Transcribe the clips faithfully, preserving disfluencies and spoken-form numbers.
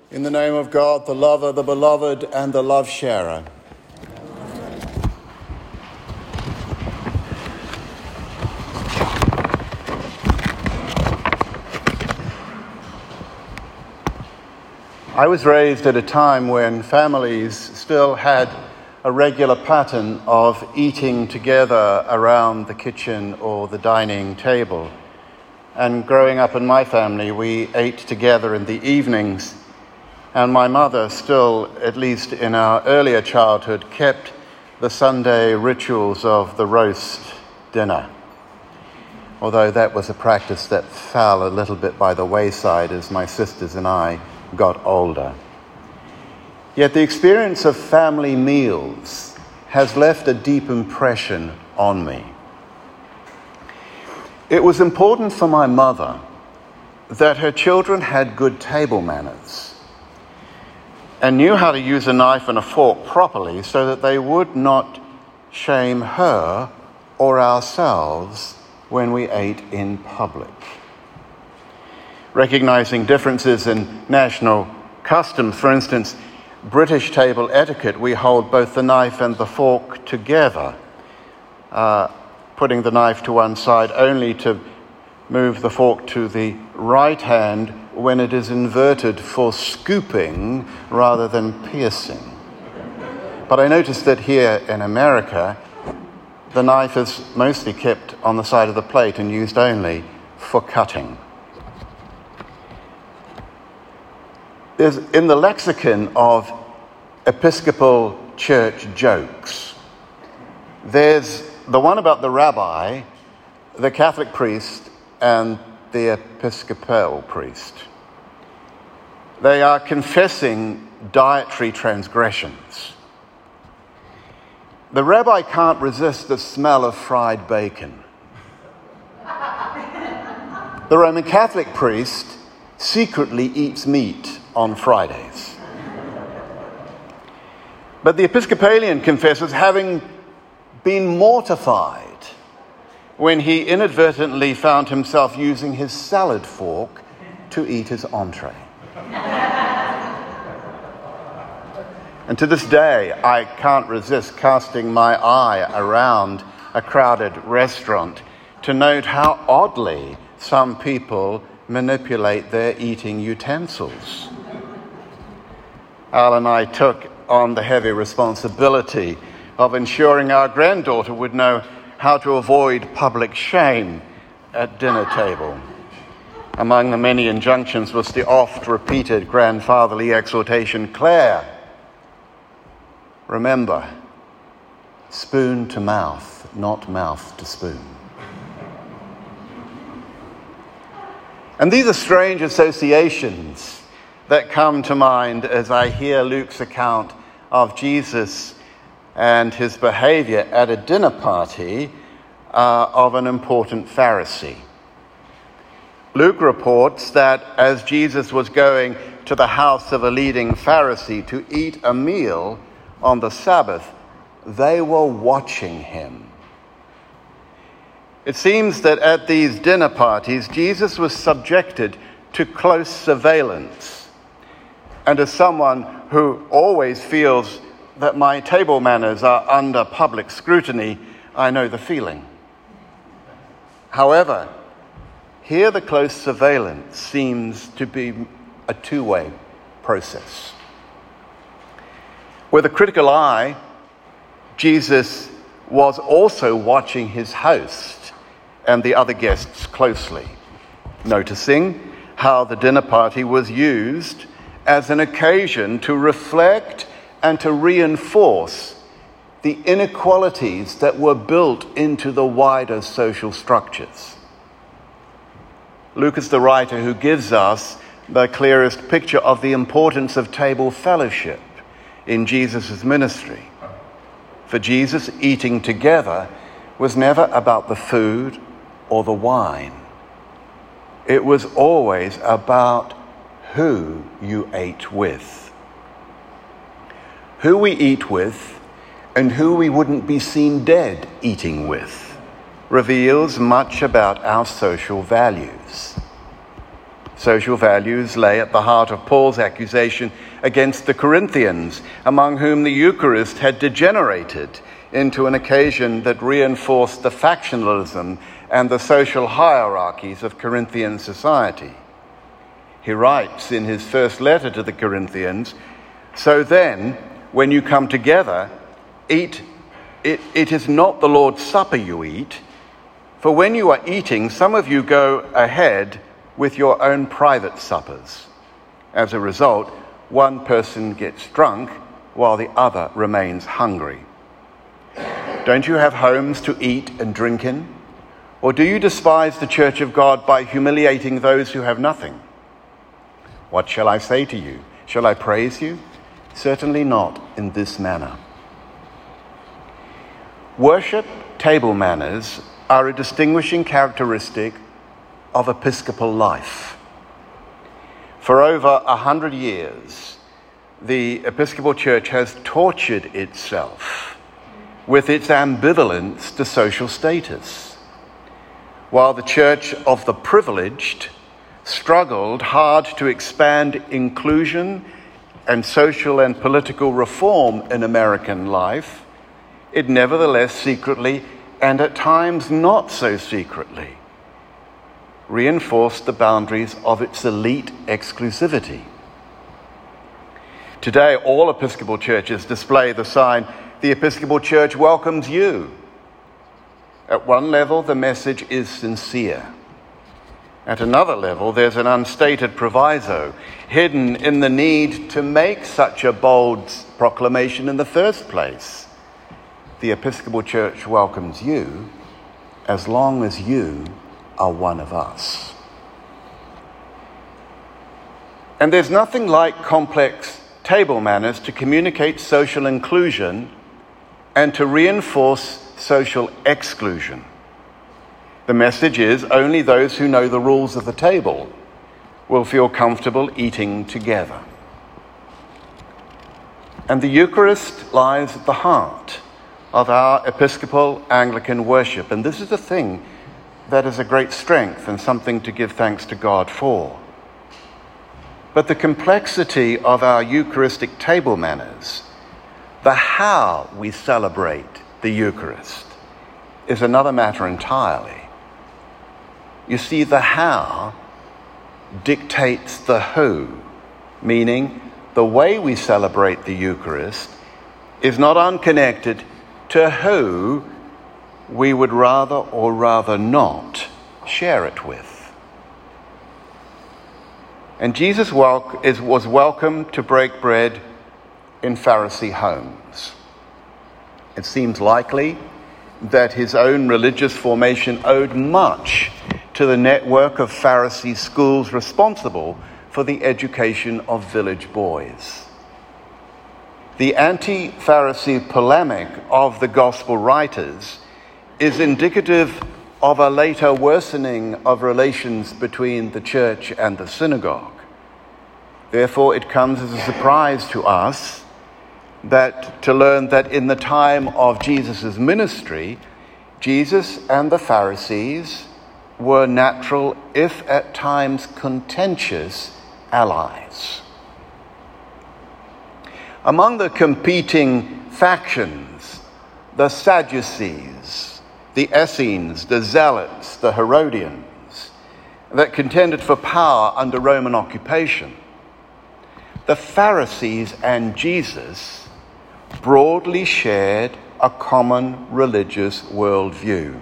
In the name of God, the lover, the beloved, and the love sharer. I was raised at a time when families still had a regular pattern of eating together around the kitchen or the dining table. And growing up in my family, we ate together in the evenings. And my mother still, at least in our earlier childhood, kept the Sunday rituals of the roast dinner. Although that was a practice that fell a little bit by the wayside as my sisters and I got older. Yet the experience of family meals has left a deep impression on me. It was important for my mother that her children had good table manners and knew how to use a knife and a fork properly so that they would not shame her or ourselves when we ate in public. Recognizing differences in national customs, for instance, British table etiquette, we hold both the knife and the fork together, uh, putting the knife to one side only to move the fork to the right hand when it is inverted for scooping rather than piercing. But I noticed that here in America, the knife is mostly kept on the side of the plate and used only for cutting. There's, in the lexicon of Episcopal church jokes, there's the one about the rabbi, the Catholic priest, and the Episcopal priest. They are confessing dietary transgressions. The rabbi can't resist the smell of fried bacon. The Roman Catholic priest secretly eats meat on Fridays. But the Episcopalian confesses having been mortified when he inadvertently found himself using his salad fork to eat his entree. And to this day, I can't resist casting my eye around a crowded restaurant to note how oddly some people manipulate their eating utensils. Al and I took on the heavy responsibility of ensuring our granddaughter would know how to avoid public shame at dinner table. Among the many injunctions was the oft-repeated grandfatherly exhortation, Claire, remember, spoon to mouth, not mouth to spoon. And these are strange associations that come to mind as I hear Luke's account of Jesus and his behavior at a dinner party uh, of an important Pharisee. Luke reports that as Jesus was going to the house of a leading Pharisee to eat a meal on the Sabbath, they were watching him. It seems that at these dinner parties, Jesus was subjected to close surveillance. And as someone who always feels that my table manners are under public scrutiny, I know the feeling. However, here the close surveillance seems to be a two-way process. With a critical eye, Jesus was also watching his host and the other guests closely, noticing how the dinner party was used as an occasion to reflect and to reinforce the inequalities that were built into the wider social structures. Luke is the writer who gives us the clearest picture of the importance of table fellowship in Jesus' ministry. For Jesus, eating together was never about the food or the wine. It was always about who you ate with. Who we eat with and who we wouldn't be seen dead eating with reveals much about our social values. Social values lay at the heart of Paul's accusation against the Corinthians, among whom the Eucharist had degenerated into an occasion that reinforced the factionalism and the social hierarchies of Corinthian society. He writes in his first letter to the Corinthians, "So then, when you come together, eat, it, it is not the Lord's Supper you eat, for when you are eating, some of you go ahead with your own private suppers. As a result, one person gets drunk while the other remains hungry. Don't you have homes to eat and drink in? Or do you despise the church of God by humiliating those who have nothing? What shall I say to you? Shall I praise you? Certainly not in this manner." Worship table manners are a distinguishing characteristic of Episcopal life. For over a hundred years, the Episcopal Church has tortured itself with its ambivalence to social status, while the Church of the privileged struggled hard to expand inclusion and social and political reform in American life. It nevertheless secretly, and at times not so secretly, reinforced the boundaries of its elite exclusivity. Today, all Episcopal churches display the sign, "The Episcopal Church welcomes you." At one level, the message is sincere. At another level, there's an unstated proviso hidden in the need to make such a bold proclamation in the first place. The Episcopal Church welcomes you as long as you are one of us. And there's nothing like complex table manners to communicate social inclusion and to reinforce social exclusion. The message is only those who know the rules of the table will feel comfortable eating together. And the Eucharist lies at the heart of our Episcopal Anglican worship. And this is a thing that is a great strength and something to give thanks to God for. But the complexity of our Eucharistic table manners, the how we celebrate the Eucharist, is another matter entirely. You see, the how dictates the who, meaning the way we celebrate the Eucharist is not unconnected to who we would rather or rather not share it with. And Jesus was welcome to break bread in Pharisee homes. It seems likely that his own religious formation owed much to the network of Pharisee schools responsible for the education of village boys. The anti-Pharisee polemic of the gospel writers is indicative of a later worsening of relations between the church and the synagogue. Therefore, it comes as a surprise to us that to learn that in the time of Jesus' ministry, Jesus and the Pharisees were natural, if at times contentious, allies. Among the competing factions, the Sadducees, the Essenes, the Zealots, the Herodians, that contended for power under Roman occupation, the Pharisees and Jesus broadly shared a common religious worldview.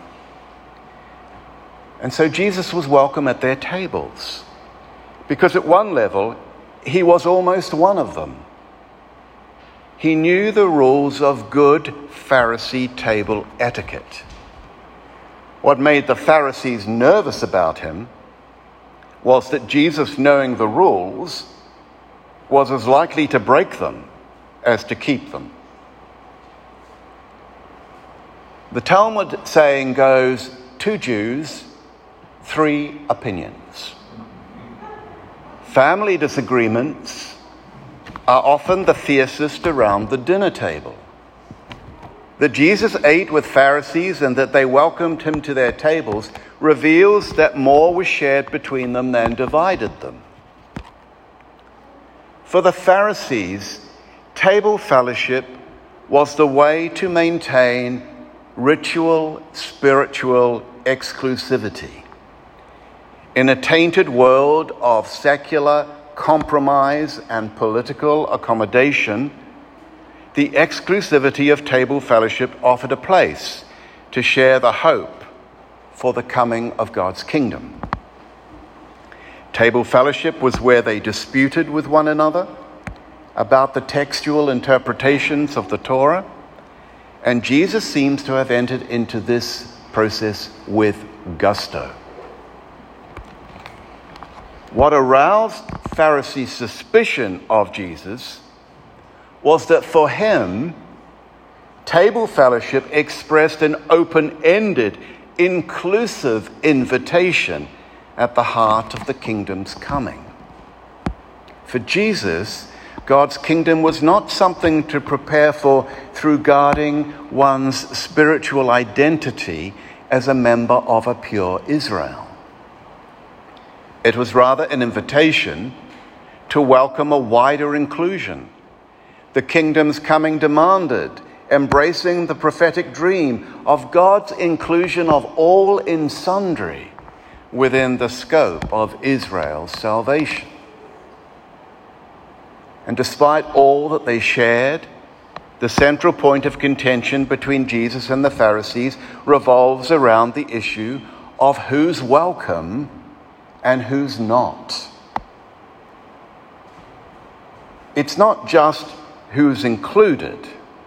And so Jesus was welcome at their tables, because at one level, he was almost one of them. He knew the rules of good Pharisee table etiquette. What made the Pharisees nervous about him was that Jesus, knowing the rules, was as likely to break them as to keep them. The Talmud saying goes, two Jews, three opinions. Family disagreements are often the fiercest around the dinner table. That Jesus ate with Pharisees and that they welcomed him to their tables reveals that more was shared between them than divided them. For the Pharisees, table fellowship was the way to maintain ritual, spiritual exclusivity. In a tainted world of secular compromise and political accommodation, the exclusivity of table fellowship offered a place to share the hope for the coming of God's kingdom. Table fellowship was where they disputed with one another about the textual interpretations of the Torah, and Jesus seems to have entered into this process with gusto. What aroused Pharisees' suspicion of Jesus was that for him, table fellowship expressed an open-ended, inclusive invitation at the heart of the kingdom's coming. For Jesus, God's kingdom was not something to prepare for through guarding one's spiritual identity as a member of a pure Israel. It was rather an invitation to welcome a wider inclusion. The kingdom's coming demanded embracing the prophetic dream of God's inclusion of all in sundry within the scope of Israel's salvation. And despite all that they shared, the central point of contention between Jesus and the Pharisees revolves around the issue of who's welcome and who's not. It's not just who's included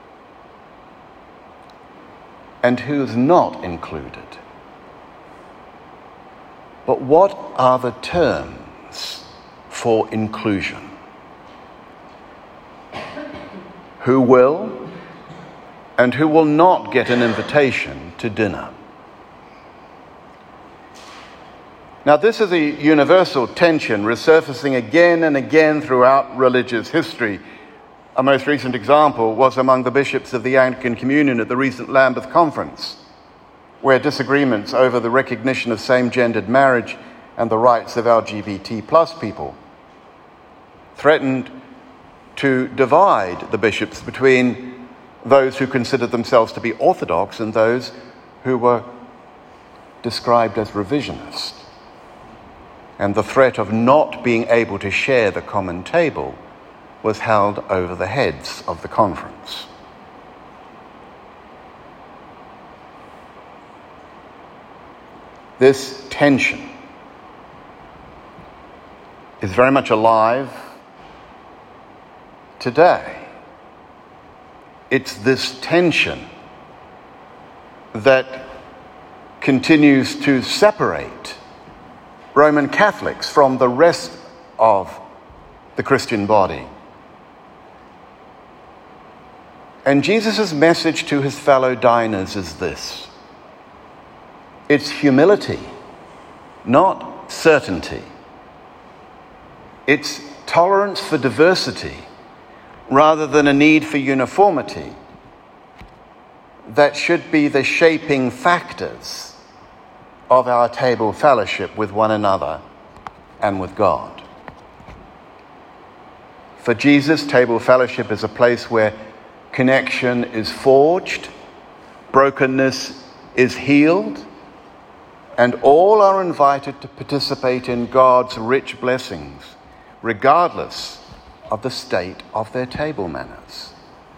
and who's not included, but what are the terms for inclusion? Who will and who will not get an invitation to dinner? Now, this is a universal tension resurfacing again and again throughout religious history. A most recent example was among the bishops of the Anglican Communion at the recent Lambeth Conference, where disagreements over the recognition of same-gendered marriage and the rights of L G B T plus people threatened to divide the bishops between those who considered themselves to be orthodox and those who were described as revisionist. And the threat of not being able to share the common table was held over the heads of the conference. This tension is very much alive today. It's this tension that continues to separate Roman Catholics from the rest of the Christian body. And Jesus' message to his fellow diners is this: it's humility, not certainty. It's tolerance for diversity rather than a need for uniformity that should be the shaping factors of our table fellowship with one another and with God. For Jesus, table fellowship is a place where connection is forged, brokenness is healed, and all are invited to participate in God's rich blessings, regardless of the state of their table manners.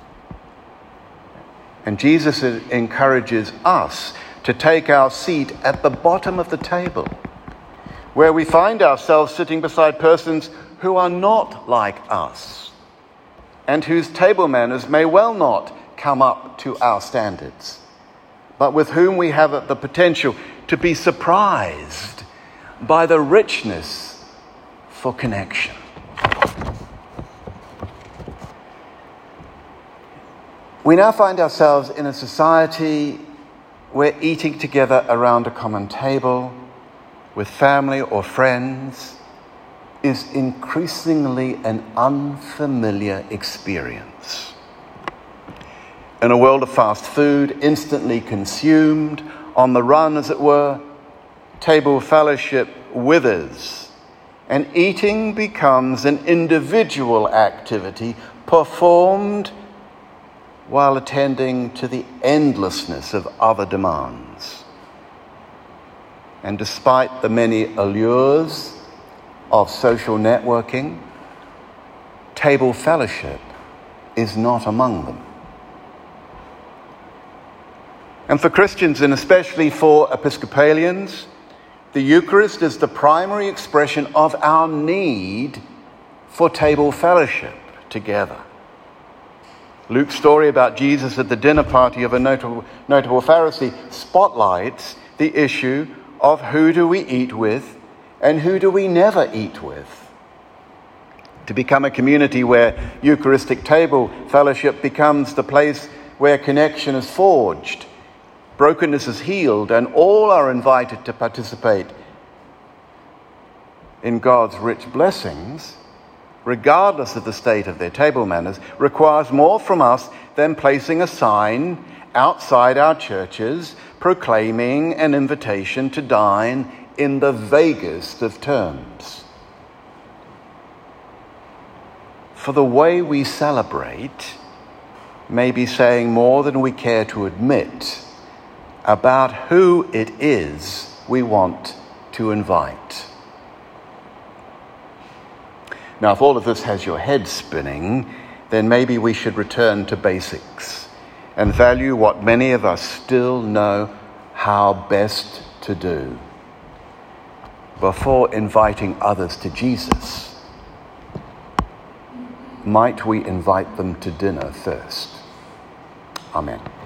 And Jesus encourages us to take our seat at the bottom of the table, where we find ourselves sitting beside persons who are not like us, and whose table manners may well not come up to our standards, but with whom we have the potential to be surprised by the richness for connection. We now find ourselves in a society where eating together around a common table with family or friends is increasingly an unfamiliar experience. In a world of fast food, instantly consumed, on the run as it were, table fellowship withers, and eating becomes an individual activity performed while attending to the endlessness of other demands. And despite the many allures of social networking, table fellowship is not among them. And for Christians, and especially for Episcopalians, the Eucharist is the primary expression of our need for table fellowship together. Luke's story about Jesus at the dinner party of a notable, notable Pharisee spotlights the issue of who do we eat with and who do we never eat with. To become a community where Eucharistic table fellowship becomes the place where connection is forged, brokenness is healed, and all are invited to participate in God's rich blessings, regardless of the state of their table manners, requires more from us than placing a sign outside our churches proclaiming an invitation to dine in the vaguest of terms. For the way we celebrate may be saying more than we care to admit about who it is we want to invite. Now, if all of this has your head spinning, then maybe we should return to basics and value what many of us still know how best to do. Before inviting others to Jesus, might we invite them to dinner first? Amen.